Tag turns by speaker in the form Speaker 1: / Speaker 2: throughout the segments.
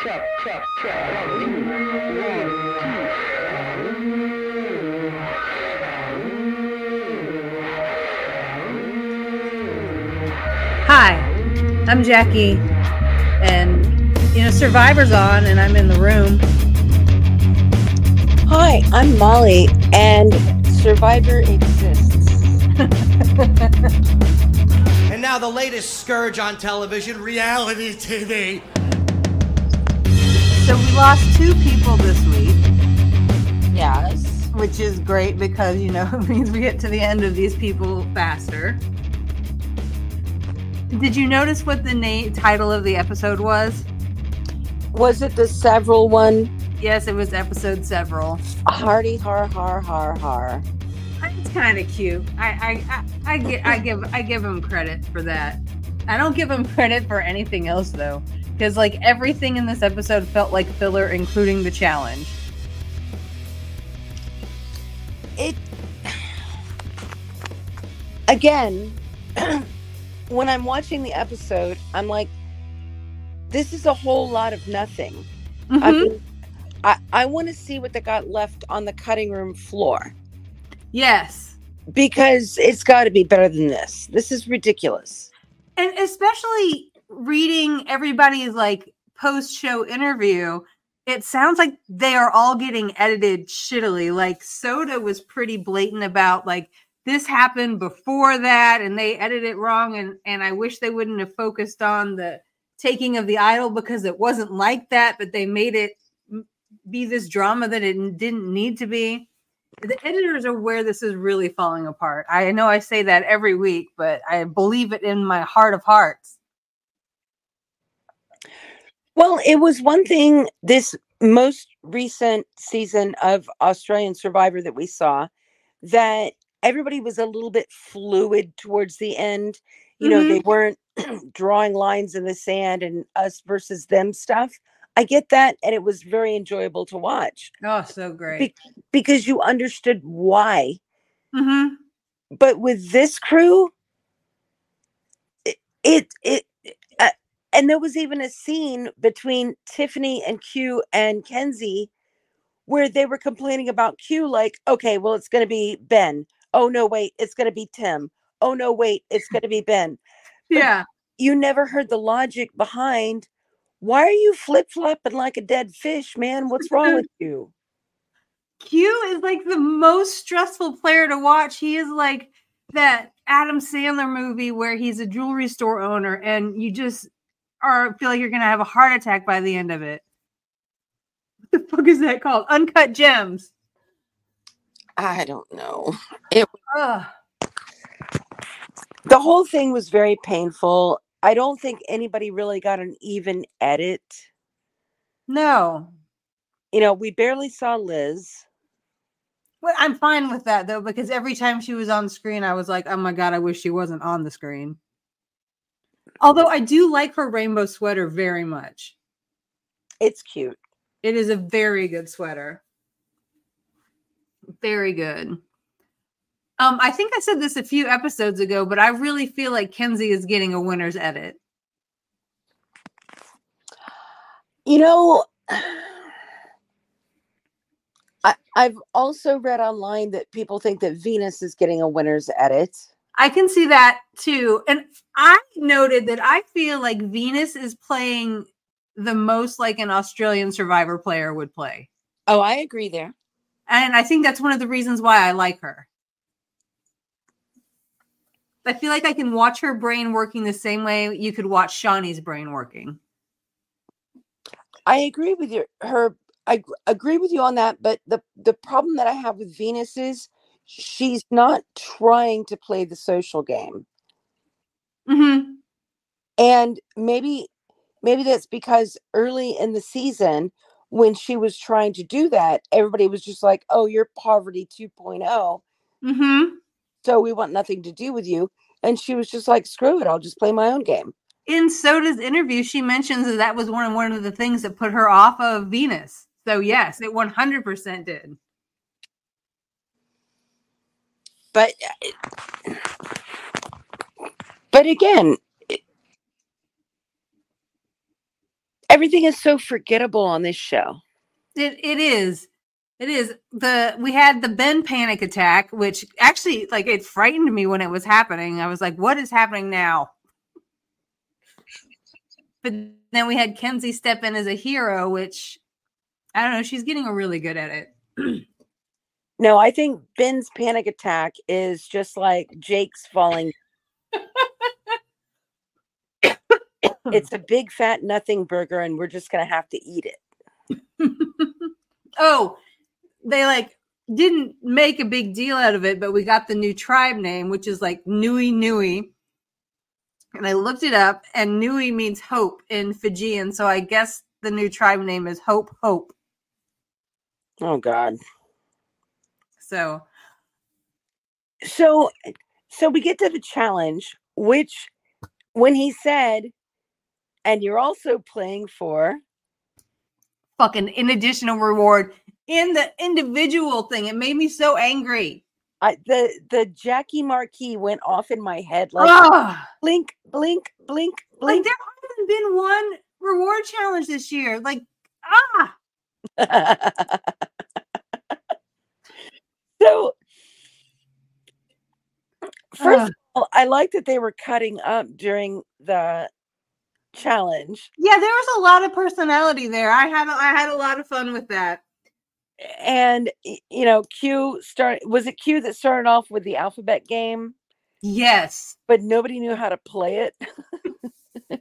Speaker 1: Check. 1, 2. Hi, I'm Jackie, and Survivor's on, and I'm in the room.
Speaker 2: Hi, I'm Molly, and Survivor exists.
Speaker 3: And now the latest scourge on television, reality TV.
Speaker 1: So we lost 2 people this week.
Speaker 2: Yes.
Speaker 1: Which is great because, it means we get to the end of these people faster. Did you notice what the title of the episode was?
Speaker 2: Was it the Several one?
Speaker 1: Yes, it was episode Several.
Speaker 2: Hardy har har har har.
Speaker 1: It's kind of cute. I give him credit for that. I don't give him credit for anything else though, because everything in this episode felt like filler, including the challenge.
Speaker 2: Again, when I'm watching the episode, I'm like, this is a whole lot of nothing.
Speaker 1: Mm-hmm.
Speaker 2: I mean, I want to see what they got left on the cutting room floor.
Speaker 1: Yes.
Speaker 2: Because it's got to be better than this. This is ridiculous.
Speaker 1: And especially reading everybody's post-show interview, it sounds like they are all getting edited shittily. Soda was pretty blatant about this happened before that and they edited it wrong. And I wish they wouldn't have focused on the taking of the idol because it wasn't like that, but they made it be this drama that it didn't need to be. The editors are where this is really falling apart. I know I say that every week, but I believe it in my heart of hearts.
Speaker 2: Well, it was one thing this most recent season of Australian Survivor that we saw, that everybody was a little bit fluid towards the end. They weren't drawing lines in the sand and us versus them stuff. I get that, and it was very enjoyable to watch.
Speaker 1: Oh, so great.
Speaker 2: Because you understood why.
Speaker 1: Mm-hmm.
Speaker 2: But with this crew, and there was even a scene between Tiffany and Q and Kenzie where they were complaining about Q, okay, well, it's going to be Ben. Oh, no, wait, it's going to be Tim. Oh, no, wait, it's going to be Ben.
Speaker 1: Yeah.
Speaker 2: But you never heard the logic behind, why are you flip-flopping like a dead fish, man? What's wrong with you?
Speaker 1: Q is the most stressful player to watch. He is like that Adam Sandler movie where he's a jewelry store owner and you just feel like you're going to have a heart attack by the end of it. What the fuck is that called? Uncut Gems.
Speaker 2: I don't know. The whole thing was very painful. I don't think anybody really got an even edit.
Speaker 1: No.
Speaker 2: We barely saw Liz.
Speaker 1: Well, I'm fine with that, though, because every time she was on screen, I was like, oh my God, I wish she wasn't on the screen. Although I do like her rainbow sweater very much.
Speaker 2: It's cute.
Speaker 1: It is a very good sweater. Very good. I think I said this a few episodes ago, but I really feel like Kenzie is getting a winner's edit.
Speaker 2: I've also read online that people think that Venus is getting a winner's edit.
Speaker 1: I can see that too. And I noted that I feel like Venus is playing the most like an Australian Survivor player would play.
Speaker 2: Oh, I agree there.
Speaker 1: And I think that's one of the reasons why I like her. I feel like I can watch her brain working the same way you could watch Shawnee's brain working.
Speaker 2: I agree with I agree with you on that, but the problem that I have with Venus is she's not trying to play the social game.
Speaker 1: Mm-hmm.
Speaker 2: And maybe that's because early in the season, when she was trying to do that, everybody was just like, oh, you're poverty 2.0.
Speaker 1: Mm-hmm.
Speaker 2: So we want nothing to do with you. And she was just like, screw it, I'll just play my own game.
Speaker 1: In Soda's interview, she mentions that was one of the things that put her off of Venus. So yes, it 100% did.
Speaker 2: But again, Everything is so forgettable on this show.
Speaker 1: It is. It is. We had the Ben panic attack, which actually, like, it frightened me when it was happening. I was like, what is happening now? But then we had Kenzie step in as a hero, which, I don't know, she's getting really good at it.
Speaker 2: No, I think Ben's panic attack is just like Jake's falling. It's a big fat nothing burger, and we're just going to have to eat it.
Speaker 1: Oh, they like didn't make a big deal out of it, but we got the new tribe name, which is like Nui Nui. And I looked it up, and Nui means hope in Fijian. So I guess the new tribe name is Hope Hope.
Speaker 2: Oh, God.
Speaker 1: So
Speaker 2: we get to the challenge, which when he said, and you're also playing for
Speaker 1: fucking an additional reward in the individual thing, it made me so angry.
Speaker 2: The Jackie Marquis went off in my head like blink, blink, blink, blink.
Speaker 1: Like, there hasn't been one reward challenge this year. Like,
Speaker 2: So first of all, I like that they were cutting up during the challenge.
Speaker 1: Yeah, there was a lot of personality there. I had a lot of fun with that.
Speaker 2: And was it Q that started off with the alphabet game?
Speaker 1: Yes.
Speaker 2: But nobody knew how to play it.
Speaker 1: But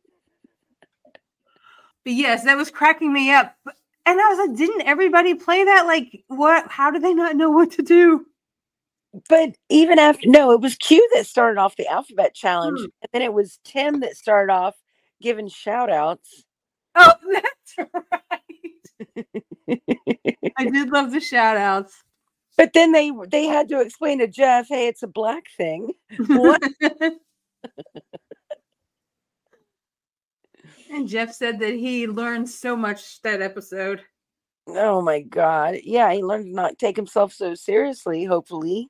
Speaker 1: yes, that was cracking me up. And I was like, didn't everybody play that? Like, what? How do they not know what to do?
Speaker 2: But even after, no, it was Q that started off the alphabet challenge. And then it was Tim that started off giving shout outs.
Speaker 1: Oh, that's right. I did love the shout outs.
Speaker 2: But then they had to explain to Jeff, hey, it's a black thing. What?
Speaker 1: And Jeff said that he learned so much that episode.
Speaker 2: Oh my God. Yeah, he learned to not take himself so seriously, hopefully.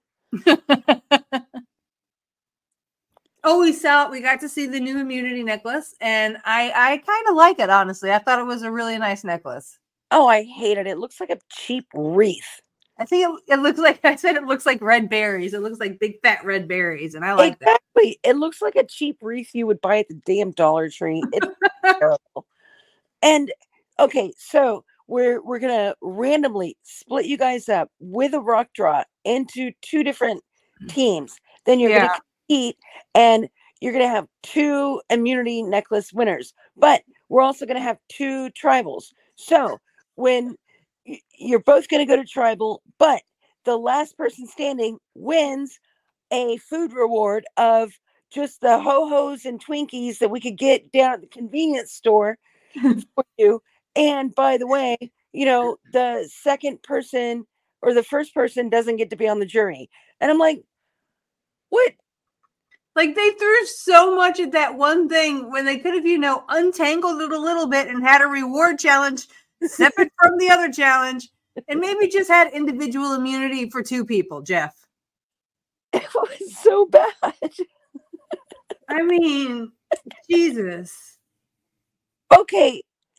Speaker 1: Oh, we got to see the new immunity necklace, and I kind of like it, honestly. I thought it was a really nice necklace.
Speaker 2: Oh, I hate it. It looks like a cheap wreath.
Speaker 1: I think it looks like, I said, it looks like red berries. It looks like big fat red berries, and I like that.
Speaker 2: Exactly. It looks like a cheap wreath you would buy at the damn Dollar Tree. It's terrible. And okay, so we're gonna randomly split you guys up with a rock draw into two different teams. Then you're gonna compete, and you're gonna have two immunity necklace winners. But we're also gonna have two tribals. So when you're both gonna go to tribal, but the last person standing wins a food reward of just the ho-hos and Twinkies that we could get down at the convenience store for you. And by the way, the second person or the first person doesn't get to be on the jury. And I'm like, what?
Speaker 1: Like, they threw so much at that one thing when they could have, untangled it a little bit and had a reward challenge separate from the other challenge, and maybe just had individual immunity for two people, Jeff.
Speaker 2: It was so bad.
Speaker 1: I mean, Jesus.
Speaker 2: Okay.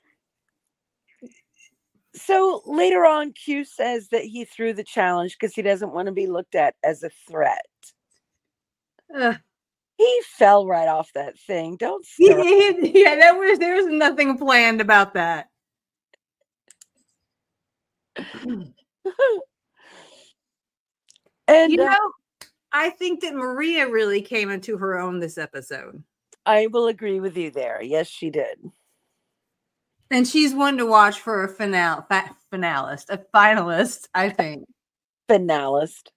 Speaker 2: So later on, Q says that he threw the challenge because he doesn't want to be looked at as a threat. He fell right off that thing. Don't start.
Speaker 1: Yeah, there was nothing planned about that.
Speaker 2: And
Speaker 1: I think that Maria really came into her own this episode.
Speaker 2: I will agree with you there. Yes, she did.
Speaker 1: And she's one to watch for a finalist, I think.
Speaker 2: Finalist.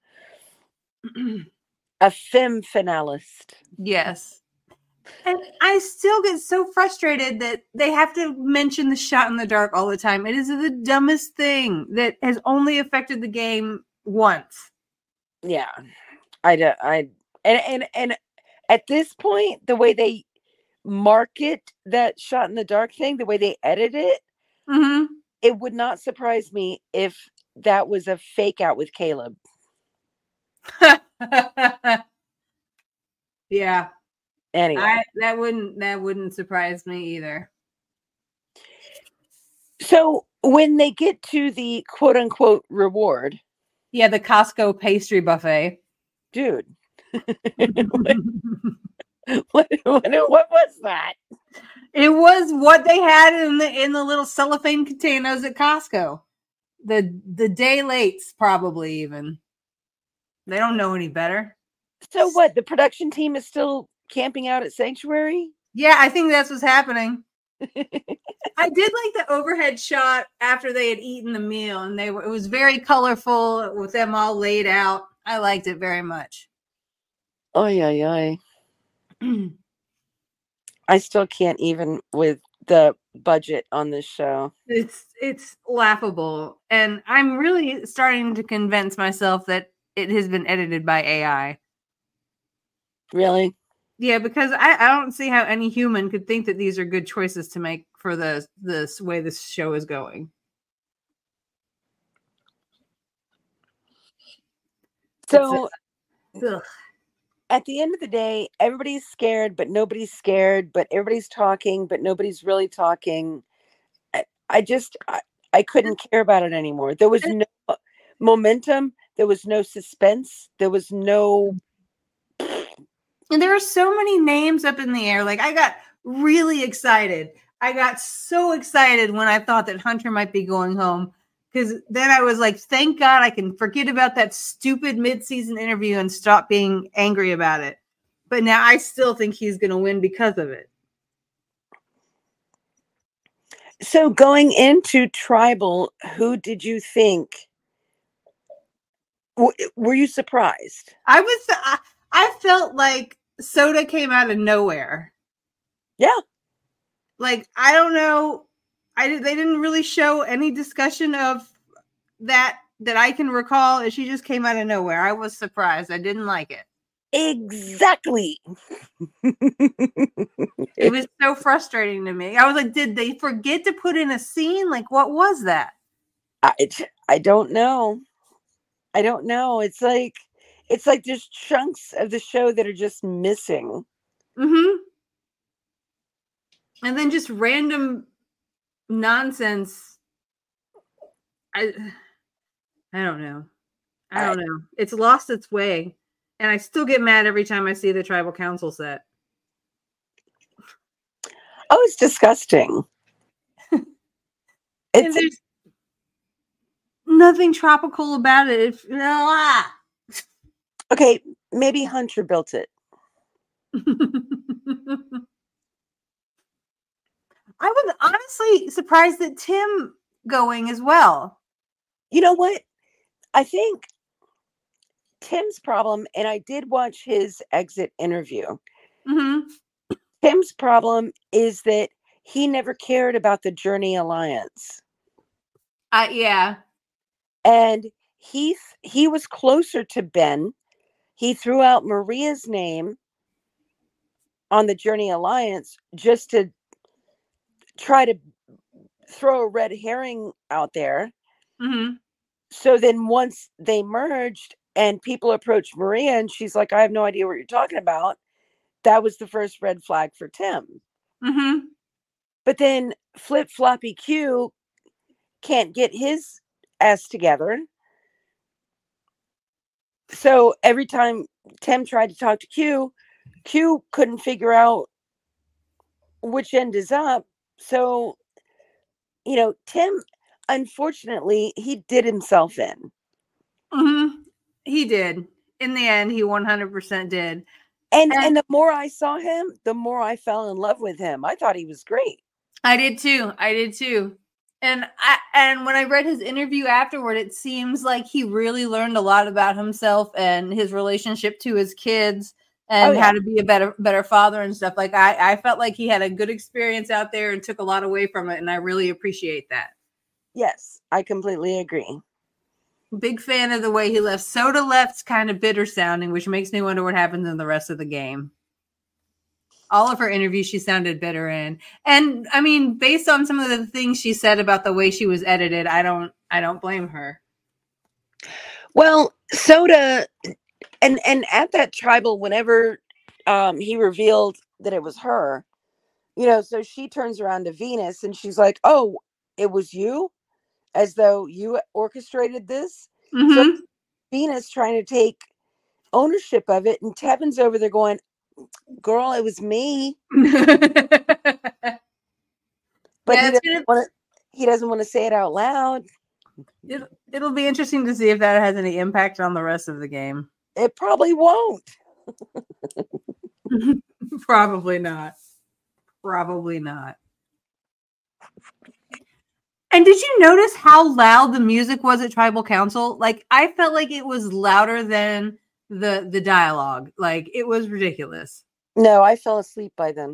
Speaker 2: A femme finalist.
Speaker 1: Yes. And I still get so frustrated that they have to mention the shot in the dark all the time. It is the dumbest thing that has only affected the game once.
Speaker 2: Yeah. And at this point, the way they market that shot in the dark thing, the way they edit it, it would not surprise me if that was a fake out with Caleb.
Speaker 1: Yeah.
Speaker 2: Anyway,
Speaker 1: that wouldn't surprise me either.
Speaker 2: So when they get to the quote unquote reward,
Speaker 1: Yeah, the Costco pastry buffet.
Speaker 2: dude, what was that?
Speaker 1: It was what they had in the little cellophane containers at Costco. The day lates, probably even. They don't know any better.
Speaker 2: So what? The production team is still camping out at Sanctuary?
Speaker 1: Yeah, I think that's what's happening. I did like the overhead shot after they had eaten the meal, and it was very colorful with them all laid out. I liked it very much.
Speaker 2: Oh yeah. I still can't even with the budget on this show.
Speaker 1: It's laughable, and I'm really starting to convince myself that it has been edited by AI.
Speaker 2: Really?
Speaker 1: Yeah, because I don't see how any human could think that these are good choices to make for this way this show is going.
Speaker 2: So
Speaker 1: Ugh.
Speaker 2: at the end of the day, everybody's scared, but nobody's scared, but everybody's talking, but nobody's really talking. I couldn't care about it anymore. There was no momentum. There was no suspense. There was no.
Speaker 1: And there are so many names up in the air. Like, I got really excited. I got so excited when I thought that Hunter might be going home. Because then I was like, thank God I can forget about that stupid mid-season interview and stop being angry about it. But now I still think he's going to win because of it.
Speaker 2: So going into Tribal, who did you think? Were you surprised?
Speaker 1: I felt like Soda came out of nowhere.
Speaker 2: Yeah.
Speaker 1: Like, I don't know. They didn't really show any discussion of that I can recall. And she just came out of nowhere. I was surprised. I didn't like it.
Speaker 2: Exactly.
Speaker 1: It was so frustrating to me. I was like, did they forget to put in a scene? Like, what was that?
Speaker 2: I don't know. I don't know. It's like there's chunks of the show that are just missing.
Speaker 1: Mm-hmm. And then just random nonsense. I don't know. I don't know. It's lost its way. And I still get mad every time I see the Tribal Council set.
Speaker 2: Oh, it's disgusting.
Speaker 1: There's nothing tropical about it.
Speaker 2: Okay, maybe Hunter built it.
Speaker 1: I was honestly surprised that Tim going as well.
Speaker 2: You know what? I think Tim's problem, and I did watch his exit interview.
Speaker 1: Mm-hmm.
Speaker 2: Tim's problem is that he never cared about the Journey Alliance.
Speaker 1: Yeah.
Speaker 2: And he was closer to Ben. He threw out Maria's name on the Journey Alliance just to try to throw a red herring out there.
Speaker 1: Mm-hmm.
Speaker 2: So then once they merged and people approached Maria and she's like, I have no idea what you're talking about. That was the first red flag for Tim.
Speaker 1: Mm-hmm.
Speaker 2: But then Flip Floppy Q can't get his ass together. So every time Tim tried to talk to Q couldn't figure out which end is up. So, Tim, unfortunately, he did himself in.
Speaker 1: Mm-hmm. He did. In the end, he 100% did.
Speaker 2: And the more I saw him, the more I fell in love with him. I thought he was great.
Speaker 1: I did too. And when I read his interview afterward, it seems like he really learned a lot about himself and his relationship to his kids and how to be a better father and stuff. Like, I felt like he had a good experience out there and took a lot away from it. And I really appreciate that.
Speaker 2: Yes, I completely agree.
Speaker 1: Big fan of the way he left. Soda left's kind of bitter sounding, which makes me wonder what happens in the rest of the game. All of her interviews, she sounded bitter in. And I mean, based on some of the things she said about the way she was edited, I don't blame her.
Speaker 2: Well, Soda, and at that Tribal, whenever he revealed that it was her, so she turns around to Venus and she's like, oh, it was you, as though you orchestrated this. So
Speaker 1: Mm-hmm.
Speaker 2: Venus trying to take ownership of it, and Tevin's over there going, "Girl, it was me," but
Speaker 1: Yeah, it's gonna.
Speaker 2: he doesn't want to say it out loud.
Speaker 1: It'll be interesting to see if that has any impact on the rest of the game.
Speaker 2: It probably won't.
Speaker 1: Probably not. Probably not. And did you notice how loud the music was at Tribal Council? Like, I felt like it was louder than the dialogue. Like, it was ridiculous.
Speaker 2: No, I fell asleep by then.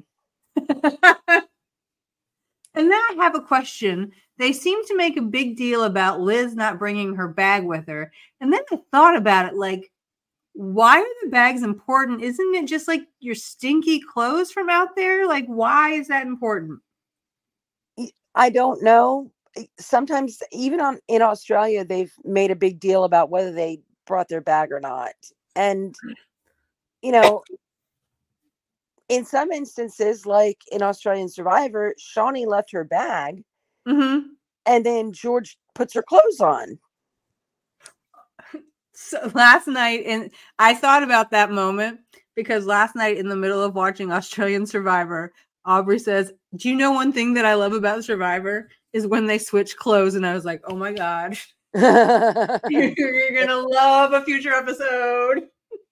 Speaker 1: And then I have a question. They seem to make a big deal about Liz not bringing her bag with her. And then I thought about it, like, why are the bags important? Isn't it just like your stinky clothes from out there? Like, why is that important?
Speaker 2: I don't know. Sometimes even in Australia, they've made a big deal about whether they brought their bag or not. And, you know, in some instances, like in Australian Survivor, Shawnee left her bag,
Speaker 1: Mm-hmm.
Speaker 2: and then George puts her clothes on.
Speaker 1: So last night, and I thought about that moment because last night in the middle of watching Australian Survivor, Aubrey says, "Do you know one thing that I love about Survivor is when they switch clothes?" And I was like, "Oh my God, you're gonna love a future episode."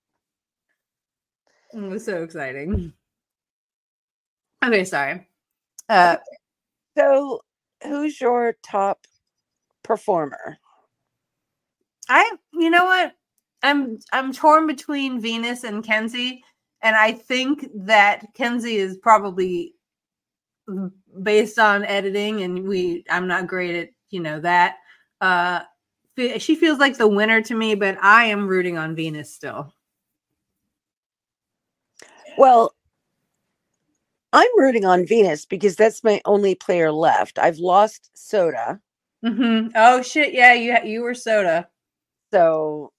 Speaker 1: It was so exciting. Okay, sorry.
Speaker 2: So, who's your top performer?
Speaker 1: You know what? I'm torn between Venus and Kenzie, and I think that Kenzie is probably based on editing, and I'm not great at that. She feels like the winner to me, but I am rooting on Venus still.
Speaker 2: Well, I'm rooting on Venus because that's my only player left. I've lost Soda.
Speaker 1: Mm-hmm. Oh shit! Yeah, you were Soda.
Speaker 2: So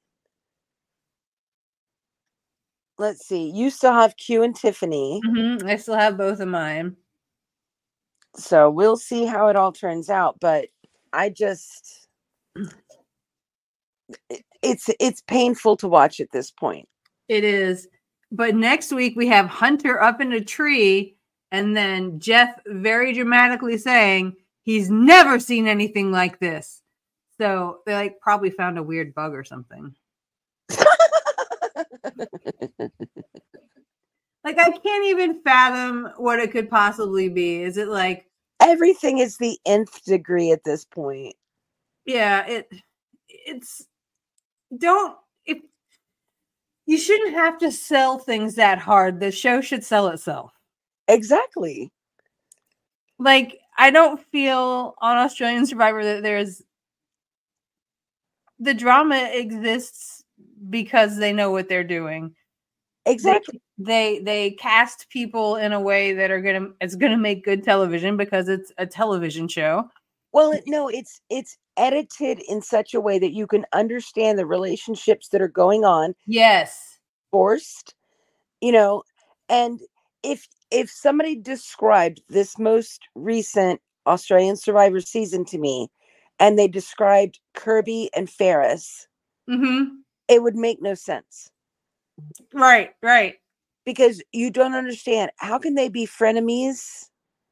Speaker 2: let's see. You still have Q and Tiffany.
Speaker 1: Mm-hmm. I still have both of mine.
Speaker 2: So we'll see how it all turns out. But I just, it's painful to watch at this point.
Speaker 1: It is. But next week we have Hunter up in a tree, and then Jeff very dramatically saying he's never seen anything like this. So they like probably found a weird bug or something. Like, I can't even fathom what it could possibly be. Is it like
Speaker 2: everything is the nth degree at this point?
Speaker 1: Yeah, it's don't if you shouldn't have to sell things that hard. The show should sell itself.
Speaker 2: Exactly.
Speaker 1: Like, I don't feel on Australian Survivor that there's the drama exists because they know what they're doing.
Speaker 2: Exactly.
Speaker 1: They cast people in a way that it's gonna make good television because it's a television show.
Speaker 2: Well, no, it's edited in such a way that you can understand the relationships that are going on.
Speaker 1: Yes.
Speaker 2: Forced, and if somebody described this most recent Australian Survivor season to me, and they described Kirby and Ferris,
Speaker 1: mm-hmm.
Speaker 2: It would make no sense.
Speaker 1: Right.
Speaker 2: Because you don't understand. How can they be frenemies?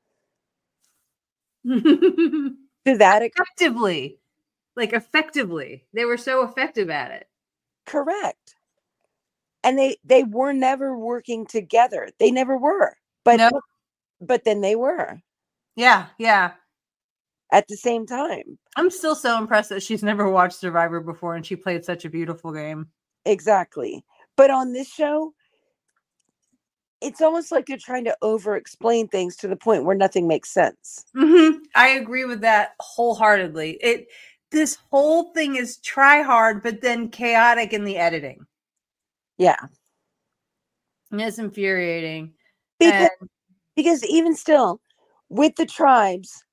Speaker 2: To that
Speaker 1: effectively. They were so effective at it.
Speaker 2: Correct. And they were never working together. They never were. But then they were.
Speaker 1: Yeah.
Speaker 2: At the same time.
Speaker 1: I'm still so impressed that she's never watched Survivor before and she played such a beautiful game.
Speaker 2: Exactly. But on this show, it's almost like they're trying to over-explain things to the point where nothing makes sense.
Speaker 1: Mm-hmm. I agree with that wholeheartedly. This whole thing is try hard, but then chaotic in the editing.
Speaker 2: Yeah.
Speaker 1: And it's infuriating.
Speaker 2: Because even still, with the tribes,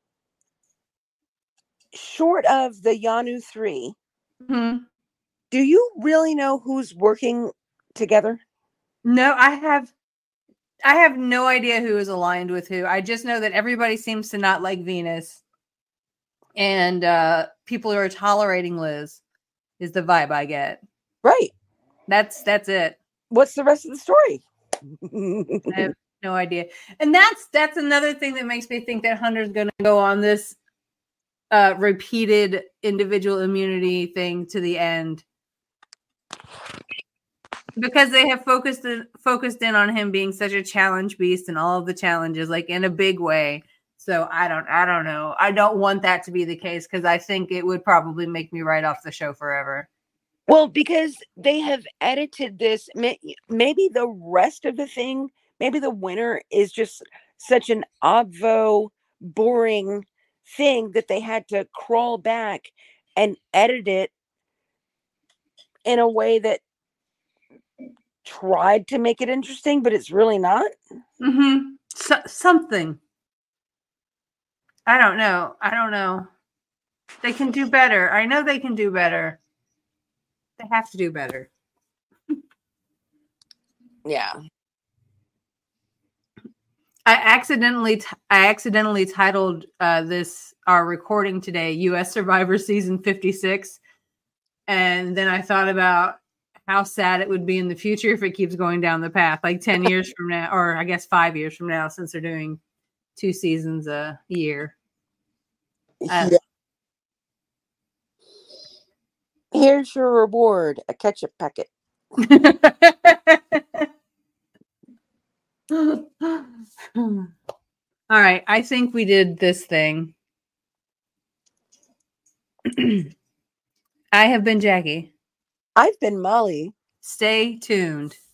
Speaker 2: short of the Yanu 3,
Speaker 1: mm-hmm.
Speaker 2: Do you really know who's working together?
Speaker 1: No, I have no idea who is aligned with who. I just know that everybody seems to not like Venus. and people are tolerating Liz is the vibe I get.
Speaker 2: Right.
Speaker 1: That's it.
Speaker 2: What's the rest of the story?
Speaker 1: I have no idea. And that's another thing that makes me think that Hunter's going to go on this repeated individual immunity thing to the end, because they have focused in on him being such a challenge beast and all of the challenges, like in a big way. So I don't know. I don't want that to be the case, because I think it would probably make me write off the show forever.
Speaker 2: Well, because they have edited this, maybe the rest of the thing, maybe the winner is just such an obvo, boring thing that they had to crawl back and edit it in a way that tried to make it interesting, but it's really not.
Speaker 1: Mm-hmm. Something. I don't know. They can do better. I know they can do better. They have to do better.
Speaker 2: Yeah.
Speaker 1: I accidentally titled this our recording today U.S. Survivor Season 56, and then I thought about how sad it would be in the future if it keeps going down the path, like 10 years from now, or I guess 5 years from now, since they're doing 2 seasons a year.
Speaker 2: Yeah. Here's your reward, a ketchup packet.
Speaker 1: All right, I think we did this thing. I have been Jackie.
Speaker 2: I've been Molly.
Speaker 1: Stay tuned.